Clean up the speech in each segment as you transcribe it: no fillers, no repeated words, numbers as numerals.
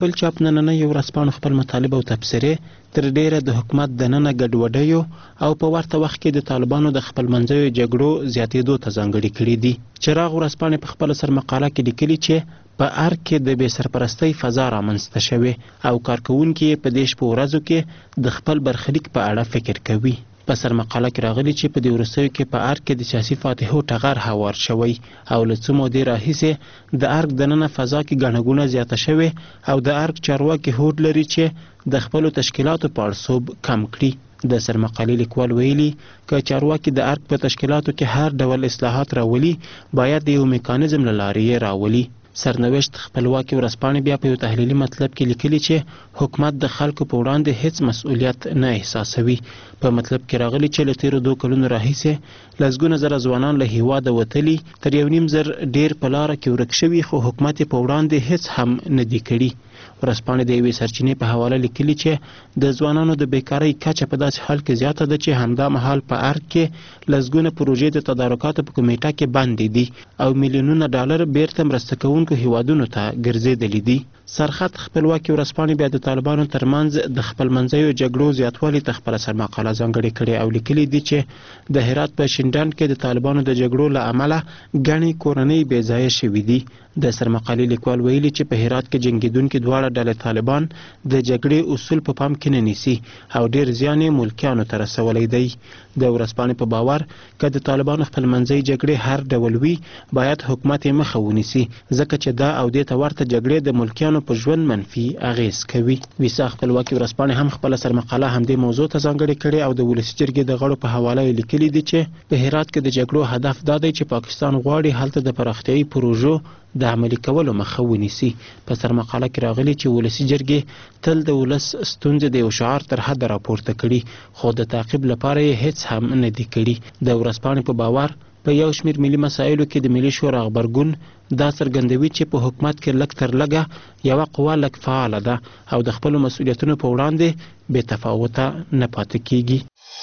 بل چاپ نننۍ ورځپاڼو خپل مطالب او تبصرې تر ډیره د حکومت دننه ګډوډیو او په ورته وخت کې د طالبانو د خپلمنځیو جګړو زیاتېدو ته ځانګړي کړي دي. چراغ ورځپاڼې په خپله سرمقاله کې لیکلي چې په ارګ کې د بې سرپرستۍ فضا رامنځته شوې او کارکوونکي یې په دې شپو ورځو کې د خپل برخلیک په اړه فکر کوي. په سرمقاله کې راغلي چې په دې وروستیو کې په ارګ کې د سیاسي فاتحو ټغر هوار شوی او له څو مودې راهیسې د ارګ دننه فضا کې ګڼه ګوڼه زیاته شوې او د ارګ چارواکي هوډ لري چې د خپلو تشکیلاتو په اړسوب کم کړي. د سرمقالې لیکوال ویلي که چارواکي د ارګ په تشکیلاتو کې هر ډول اصلاحات راولي باید د یو میکانیزم له لارې یې راولي. سرنوشت خپلواکي ورځپاڼې بیا په یو تحلیلي مطلب کې لیکلي چې حکومت د خلکو په وړاندې هیڅ مسؤلیت نه احساسوي. په مطلب کې راغلي چې له تیرو 2 کلونو راهیسې لسګونه زره ځوانان له هیواده وتلي تر 1.5 زره ډیر په لاره کې ورک شوي خو حکومت یې په وړاندې هیڅ هم نه دي کړي. ورځپاڼې د یوې سرچینې په حواله لیکلي چې د ځوانانو د بیکارۍ کچه په داسې حال کې زیاته ده چې همدا مهال په ارګ کې لسګونه پروژې د تدارکاتو په کمیټه کې بندې دي او میلیونونه ډالر بیرته مرسته کوونکو هیوادونو ته ګرځېدلي دي. سرخط خپلواکي ورځپاڼې بیا د طالبانو ترمنځ د خپلمنځیو جګړو زیاتوالي ته خپله سرمقاله ځانګړې کړې او لیکلي دي چې د هرات په شینډنډ کې د طالبانو د جګړو له امله ګڼې کورنۍ بې ځایه شوي دي. د سرمقالې لیکوال ویلي چې په هرات کې جنګېدونکي دواړه ډلې طالبان د جګړې اصول په پام کې نه نیسي او ډیر زیان یې ملکیانو ته رسولی دی. د ورځپاڼې په باور که د طالبانو خپلمنځي جګړې هر ډول وي باید حکومت یې مخه ونیسي ځکه چې دا او دې ته ورته جګړې د ملکیانو په ژوند منفي اغیز کوي. ویسا خپلواکي ورځپاڼې هم خپله سرمقاله همدې موضوع ته ځانګړې کړې او د ولسي جرګې د غړو په حواله یې لیکلي دي چې په هرات کې د جګړو هدف دا دی چې پاکستان غواړي هلته د پراختیایي پروژو د عملي کولو مخه ونیسي. په سرمقاله کې راغلي چې ولسي جرګې تل د ولس ستونزې د یو شعار تر حده راپورته کړي خو د تعقیب لپاره یې هیڅ هم نه دي کړي. د ورځپاڼې په باور په یو شمېر ملي مسایلو کې د ملي شورا غبرګون دا څرګندوي چې په حکومت کې لږ تر لږه یوه قوه لږ فعاله ده او د خپلو مسؤلیتونو په وړاندې بې تفاوته نه پاتې کیږي.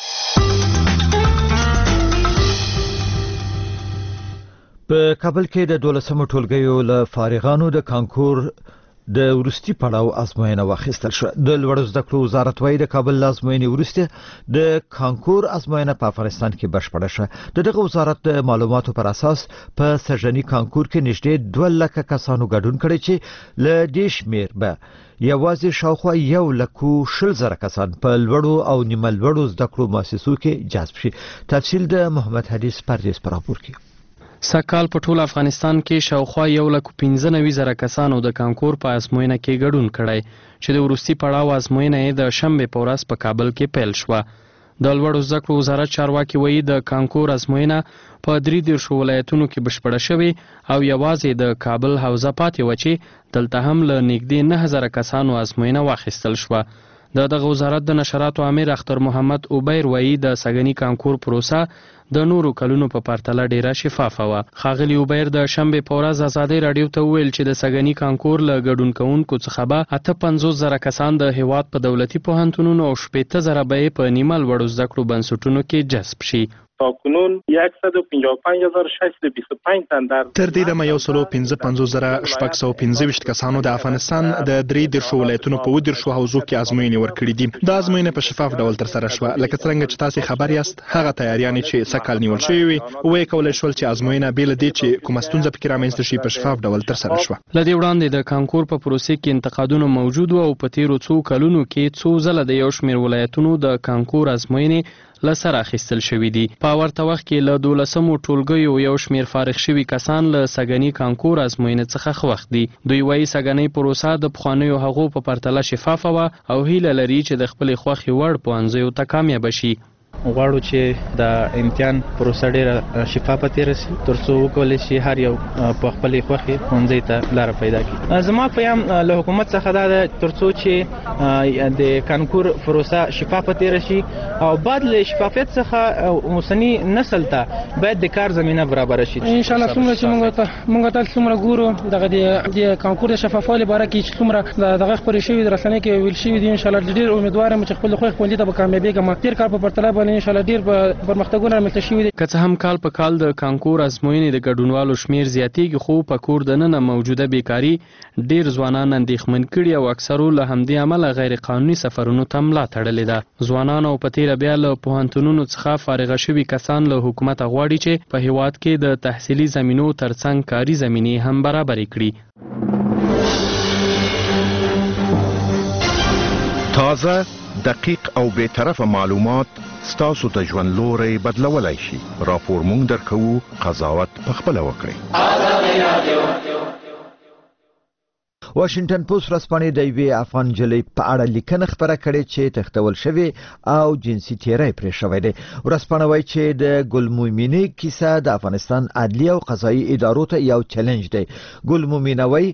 په کابل کې د 12مو ټولګیو له فارغانو د کانکور د وروستي پړاو ازموینه واخیستل شوه. د لوړو زده کړو وزارت وايي د کابل له ازموینې وروسته د کانکور ازموینه په افغانستان کې بشپړه شوه. د دغه وزارت د معلوماتو پر اساس په سږني کانکور کې نږدې 2 لکه کسانو ګډون کړی چې له دې شمېر به یوازې شاوخوا 1,20,000 کسان په لوړو او نیمه لوړو زده کړو مؤسسو کې جذب شي. تفصیل د محمد حدیث پردیس پر راپور کې. سکهال په ټول افغانستان کې شاوخوا 1,95,000 کسانو د کانکور په ازموینه کې ګډون کړی چې د وروستي پړاو ازموینه یې د شنبې په ورځ په کابل کې پیل شوه. د لوړو زده کړو وزارت چارواکي وایي د کانکور ازموینه په 33 ولایتونو کې بشپړه شوې او یوازې د کابل حوزه پاتې وه چې دلته هم له نږدې 9,000 کسانو ازموینه واخیستل شوه. د دغه وزارت د نشراتو امیر اختر محمد اوبیر وایي د سږني کانکور پروسه د نورو کلونو په پرتله ډیره شفافه وه. ښاغلي اوبیر د شنبې په ورځ ازادۍ راډیو ته وویل چې د سږني کانکور له ګډون کوونکو څخه به 58,000 کسان د هیواد په دولتي پوهنتونونو او 60,000 به یې په نیمه لوړو زده کړو بنسټونو کې جذب شي. تاکنون 155,625 تن در تر دې دمه 155,625 کسانو د افغانستان د 33 ولایتونو په 13 حوزو کې ازموینې ورکړې دي. دا ازموینه په شفاف ډول ترسره شوه. لکه څنګه چې تاسو خبر یاست هغه تیاریانې چې سکهال نیول شوې وي وایي کولای شول چې ازموینه بې له دې چې کومه ستونزه پکې رامنځته شي په شفاف ډول ترسره شوه. له دې وړاندې د کانکور په پروسې کې انتقادونه موجود وو او په تیرو څو کلونو کې څو ځله د یو شمېر ولایتونو د کانکور ازموینې له سره اخیستل شوي دي. په ورته وخت کې له 12مو ټولګیو یو شمېر فارغ شوي کسان له سږني کانکور ازموینې څخه خوښ دي. دوی وایي سږنۍ پروسه د پخوانیو هغو په پرتله شفافه وه او هیله لري چې د خپلې خوښې وړ پوهنځیو ته کامیابه شي. غواړو چې د امتحان پروسه ډیره شفافه تیر شي ترڅو وکولای شي هر یو په خپلې خوښې ښوونځي ته لاره پیدا کړي. زما پیغام له حکومت څخه دا ده ترڅو چې د کانکور پروسه شفافه تیر شي او بعد له شفافیت څخه اوسنی نسل ته باید د کار زمینه برابر شي. ان شاء الله څومره چې موږ تاسو څومره ګورو د کانکور د شفافوالي باره کې چې څومره دغه خبرې شوي د رسنۍ کې ویل شوي دي ان شاء الله ډېر امیدوار یم چې خپل خوښ ښوونځي ته به کامیابېږم. تېر کال په پرتله باندې ان شاء الله ډیر پرمختګونه رامنځته شوي دي. که څه هم کال په کال د کانکور ازموینې د ګډونوالو شمیر زیاتېږي، خو په کور دننه موجوده بیکاري ډیر ځوانان اندېښمن کړي او اکثرو له همدې امله غیر قانوني سفرونو ته ملا تړلې ده. ځوانان او په تیره بیا له پوهنتونونو څخه فارغه شوي کسان له حکومت غواړي چې په هیواد کې د تحصیلي زمینو ترڅنګ کاري زمینې هم برابرې کړي. تازه، دقیق او بی‌طرفه معلومات ستاسو د ژوند لوري بدلولای شي. راپور مونږ درکوو، قضاوت پخپله وکړئ. واشنگټن پوسټ ورځپاڼې د یوې افغان نجلۍ په اړه لیکنه خپره کړې چې تښتول شوې او جنسي تیری پرې شوی دی. ورځپاڼه وایي چې د ګل مومینې کیسه د افغانستان عدلي او قضایي ادارو ته یو چیلنج دی. ګل مومینه وایي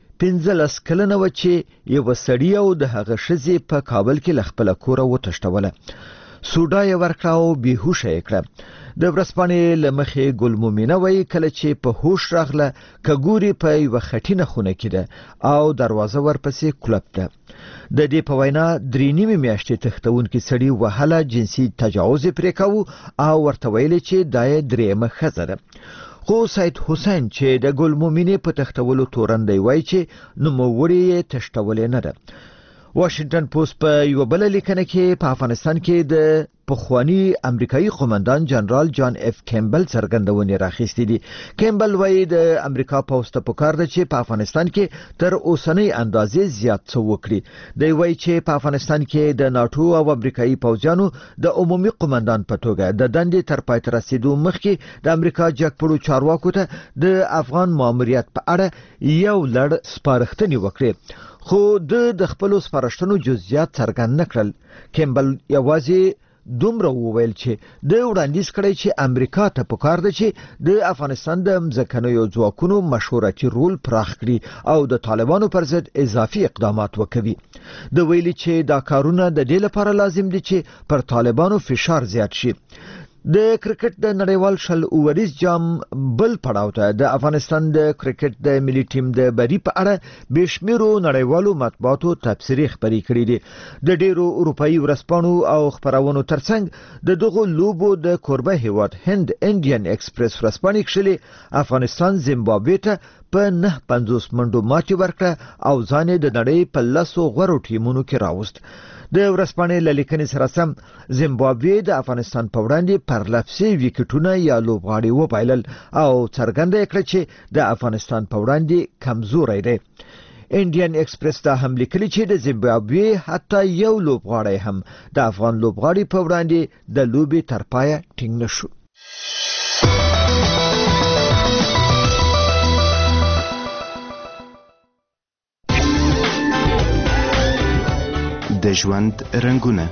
15 کلنه و چې یو سړی او د هغه ښځې په کابل کې له خپل کوره وتښتوله. سوډا یې ورکړه او بېهوشه یې کړه. د ورځپاڼې له مخې ګل مومینه وایي کله چې په هوش راغله کګوري په یوه خټینه خونه کې ده او دروازه ورپسې کلپ ده. د دې په وینا 3.5 میاشتې تښتونکي سړي وهله، جنسي تجاوز یې پرې کاوه او ورته ویلې چې دا یې درېیمه ښځه ده. خو سید حسین چې د ګل مومینې په تښتولو تورن دی وایي چې نوموړې یې تښتولې نه ده. واشنگټن پوسټ په یو بل لیکنه کې په افغانستان کې د پخوانی امریکایي قومندان جنرال جان اف کیمبل څرګندونې راخېستې دي. کیمبل وایي د امریکا پوځ ته پکار ده چې په افغانستان کې تر اوسنۍ اندازې زیات څه وکړي. دی وایي چې په افغانستان کې د ناتو او امریکایي پوځیانو د عمومي قومندان په توګه د دندې تر پای ته رسیدو مخکې د امریکا جګپړو چارواکو ته د افغان ماموریت په اړه یو لړ سپارښتنې وکړي، خو د خپلو سپارښتنو جزئیات څرګند نه کړل. کیمبل یوازې دومره وویل چې د وړاندیز کړی چې امریکا ته پکار ده چې د افغانستان د مځکنیو ځواکونو مشورتي رول پراخ کړي او د طالبانو پر ضد اضافي اقدامات وکوي. د ویلي چې دا کارونه د دې لپاره لازم دي چې پر طالبانو فشار زیات شي. د کرکټ د نړیوال شل اوریز جام بل پړاو ته د افغانستان د کرکټ د ملي ټیم د بری په اړه بشمیرو نړیوالو مطبوعاتو تبصرې خپرې کړې دي. د ډیرو اروپایي ورځپاڼو او خبرونو ترڅنګ د دغو لوبو د کوربه هیواد هند انډین ایکسپریس ورځپاڼې کښلې افغانستان زیمبابوې ته په 9-50 منډو ماتې ورکړه او ځان د نړۍ په 10 غوړو ټیمونو کې راوست. د ورځپاڼې له لیکنې سره سم زیمبابوې د افغانستان په وړاندې پرلپسې ویکټونه یا لوبغاړي وبایلل او څرګنده یې کړه چې د افغانستان په وړاندې کمزوری دی. انډین ایکسپریس دا هم لیکلي چې د زیمبابوې حتی یو لوبغاړی هم د افغان لوبغاړي په وړاندې د لوبې تر پایه ټینګ نشو. د ژوند رنگونه.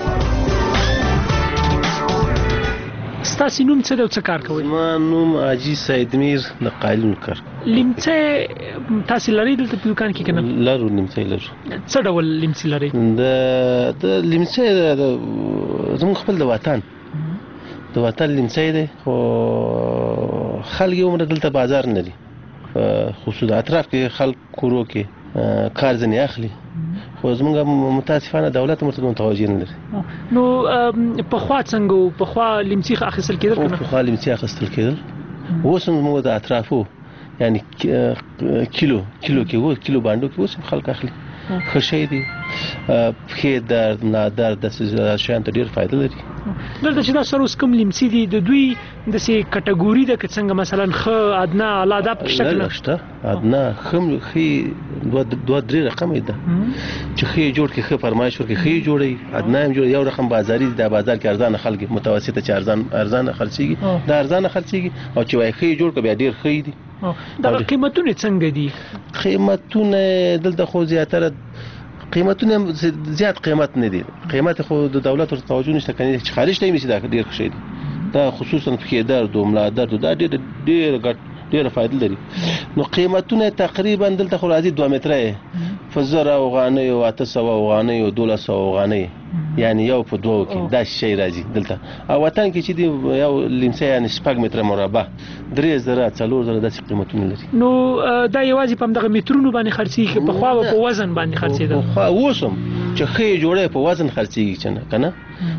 ستاسو نوم څه دی او څه کار کوئ؟ ما نوم حاجي سید میر د قالین کار. لیمڅه تاسو لرئ دلته په دوکان کې کنه؟ لرو، لیمڅه لرو. څه ډول لیمڅه لرئ؟ د لیمڅه زموږ خپل د وطن لیمڅه دی، خو خلک یې عمره دلته بازار نه لري، خصوصا د اطراف کې خلک کورو کې کار ځنې اخلي، خو زموږ متاسفانه دولت مرته متوجه نه لري. نو پخوا څنګه پخوا لیمڅي اخیستل کېدل کنه؟ پخوا لیمڅي اخیستل کېدل، اوس موږ د اطرافو یعنی کیلو کې وو، کیلو باندې کې اوس خلک اخلي. خشې دي پخې درد نادر د شان ته ډیر فائدہ لري. دلته چې دا سره اوس کوم لیمڅي دي د دوی د سي کټګوري د څنګه مثلا خ ادنا الاده په شکل نشته. ادنا خم خي دوه درې رقم ده چې خي جوړ کې خ فرمایش ورکې خي جوړي، ادنا هم جوړ، یو رقم بازاري د بازار کې ارزانه خلک متوسطه چې ارزانه خرڅيږي، دا ارزانه خرڅيږي، او چې وای خي جوړ کبه ډیر خي دي. دا قیمتونه څنګه دي؟ قیمتونه دلته خو زیاتره قیمتونه زیات قیمت نه دي، قیمت خو د دولت ورته توجه نشته، کني چې خارج ته میسي دا ډیر ښه دي. دا خصوصا په درد او ملا درد دا ډیر فائدہ لري. نو قیمتونه تقریبا دلته خو راځي 2 متره فزر او غانې او 800 او غانې او 1200 غانې، یعنی یو په دوه کې دا شی راځي دلته. او وطن کې چې دی یو لیمڅه یعنی 6 متره مربع 3000 4000 داسې قیمتونه لري. نو دا یوازې په دغه مترونو باندې خرڅيږي، په خوا په وزن باندې خرڅېدل. خو اوسم چې خې جوړه په وزن خرڅيږي کنه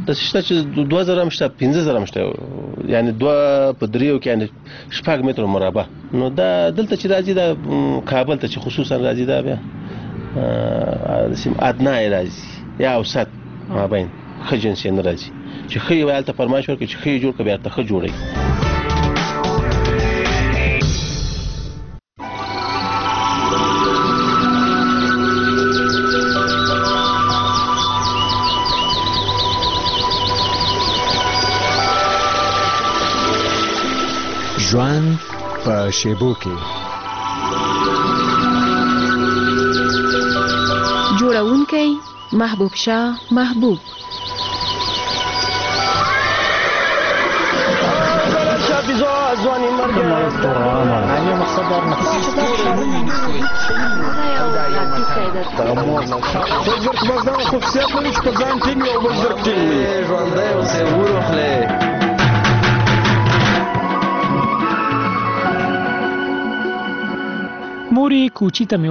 د شته چې 2000 هم شته 15000 هم شته یعنی 2 په 3 کې یعنی 6 متر مربع نو دا دلته چې راځي دا کابل ته چې خصوصا راځي دا بیا سیم ادنا راځي یا اوسط مابین خجنسي نه راځي چې خې ویل ته فرمایش ورکړي چې خې جوړ کړي بیا ته خې جوړي ژوند په شیبو کې جوړونکی محبوب شاه محبوب ځواني مرګ نه مقصد دا نه بزرګ مزدان خصوصیت لري چې په ځان ټینګ او بزرګ ټینګ ژوندۍ اوسې وروخلې موري کوچی ته مې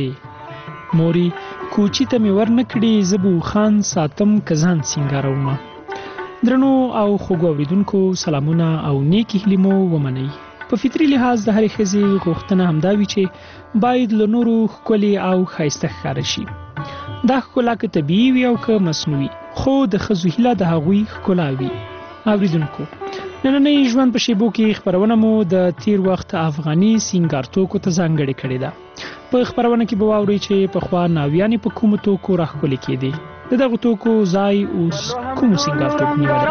ورنکړي زبو خان ساتم کزان سنگارومه درنو او خوږو اوریدونکو سلامونه او نیکی هیلې مو ومنئ په فطري لحاظ د هرې ښځې غوښتنه همدا وي چې باید له نورو ښکلې او ښایسته ښکاره شي دا ښکلا که طبیعي وي او که مصنوعي خو د ښځو هیله د هغوی ښکلا وي اوریدونکو نننۍ ژوند په شیبو کې خپرونه مو د تیر وخت افغاني سینګار توکو ته ځانګړې کړې ده په خپرونه کې به واورئ چې پخوا ناویانې په کومو توکو راښکلې کېدې د دغو توکو ځای اوس کومو سینګار توکو نیولی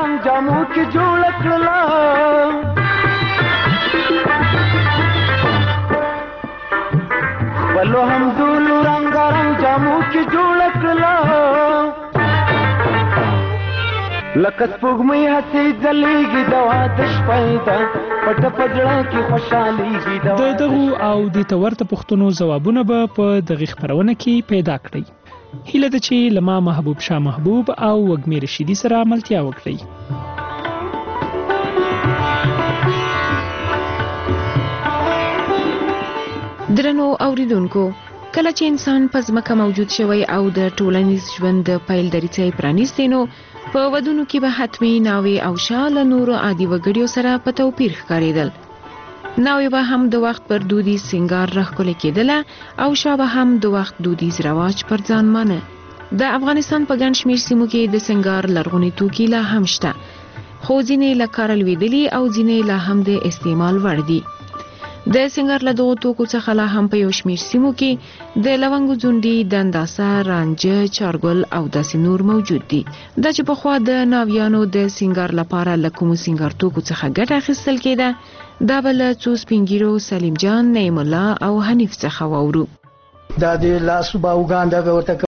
خپلو همزولو رنګارنګ جامو کې جوړه کړله لکه سپوږمۍ هسې ځلېږي د واده شپه ده پټه په زړه کې خوشحالېږي د دغو او دې ته ورته پوښتنو ځوابونه به په دغې خپرونه کې پیدا کړئ هیله ده چې له ما محبوب شاه محبوب او وږمې رشیدي سره ملتیا وکړئ درنو اوریدونکو کله چې انسان په ځمکه موجود شوی او د ټولنیز ژوند د پیل دریڅې پرانیستې نو په ودونو کې به حتمي ناوې او شاه له نورو عادي وګړیو سره په توپیر ښکارېدل ناوې به هم د وخت پر دودیز سینګار راښکلې کېدله او شاه به هم د وخت دودیز رواج پر ځان مانه د افغانستان په ګڼ شمېر سیمو کې د سینګار لرغوني توکي لا هم شته خو ځینې له کاره لوېدلي او ځینې لا هم د استعمال وړ دي د سنگار له دغو توکو څخه لا هم په یو شمېر سیمو کې د لونګو ځونډي د انداسه رانجه چارګل او داسې نور موجود دي دا چې پخوا د ناویانو د سنگار لپاره له کومو سنگار توکو څخه ګټه اخیستل کېده دا به له څو سپین ږیرو سلیم جان نعیم الله او حنیف څخه واورو دا د لاسو باوګان دغه ورته